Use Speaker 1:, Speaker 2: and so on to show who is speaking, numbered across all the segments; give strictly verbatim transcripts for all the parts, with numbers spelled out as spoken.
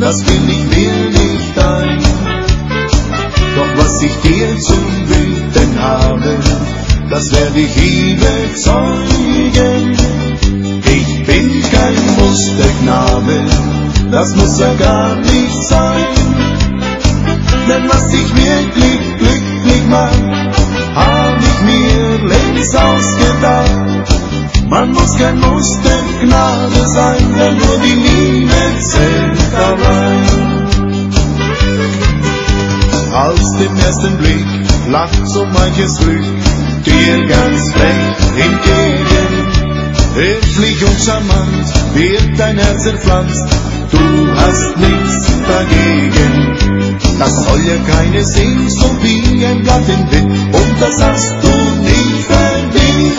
Speaker 1: das will ich mir nicht ein. Doch was ich dir zum Bieten habe, das werde ich ihm bezeugen. Ich bin kein Musterknabe, das muss ja gar nicht sein. Denn was dich wirklich glücklich macht, hab ich mir längst ausgedacht. Man muss kein Musterknabe sein, denn nur die Liebe zählt allein. Aus dem ersten Blick lacht so manches Glück dir ganz frech entgegen. Höflich und charmant wird dein Herz entpflanzt, du hast nichts dagegen. Das soll ja keine Sinn, so wie ein Blatt im Wind, und das hast du nicht verdient.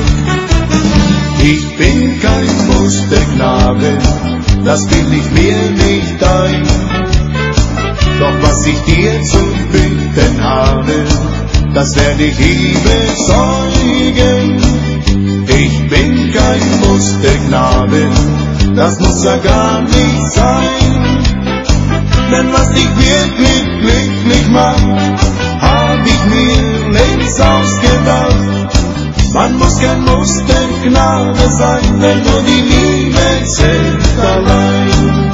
Speaker 1: Ich bin kein Musterknabe, das will ich mir nicht ein. Doch was ich dir zu bieten habe, das werde ich ihm bezeugen. Ich bin kein Musterknabe, das muss ja gar nicht sein. Denn was dich wirklich glücklich macht, hab ich mir längst ausgedacht. Man muss kein Musterknabe sein, denn nur die Liebe zählt allein.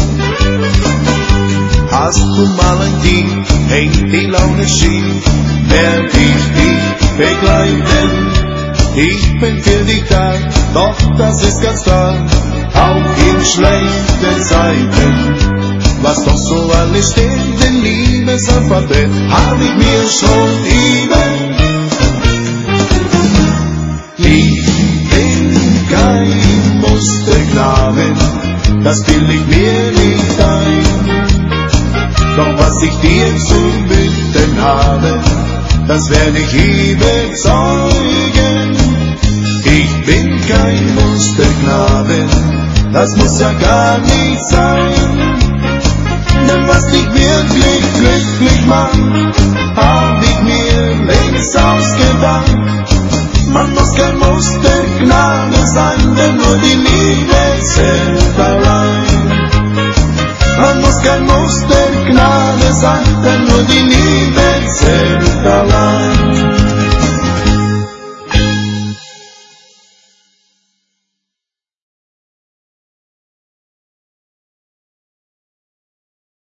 Speaker 1: Hast du mal ein Tief, hängt die Laune schief, werd ich dich begleiten. Ich bin für dich da, doch das ist ganz klar, auch in schlechten Zeiten. Was doch so alles steht, in Liebesalphabet, hab ich mir schon lieben. Ich bin kein Musterknabe, das will ich mir nicht ein. Doch was ich dir zu bieten habe, das werde ich ihm bezeugen. Ich bin kein Musterknabe, das muss ja gar nicht sein. Denn was dich wirklich glücklich macht, hab ich mir längst ausgedacht. Man muss kein Musterknabe sein, denn nur die Liebe zählt allein. Man muss kein Musterknabe sein, denn nur die Liebe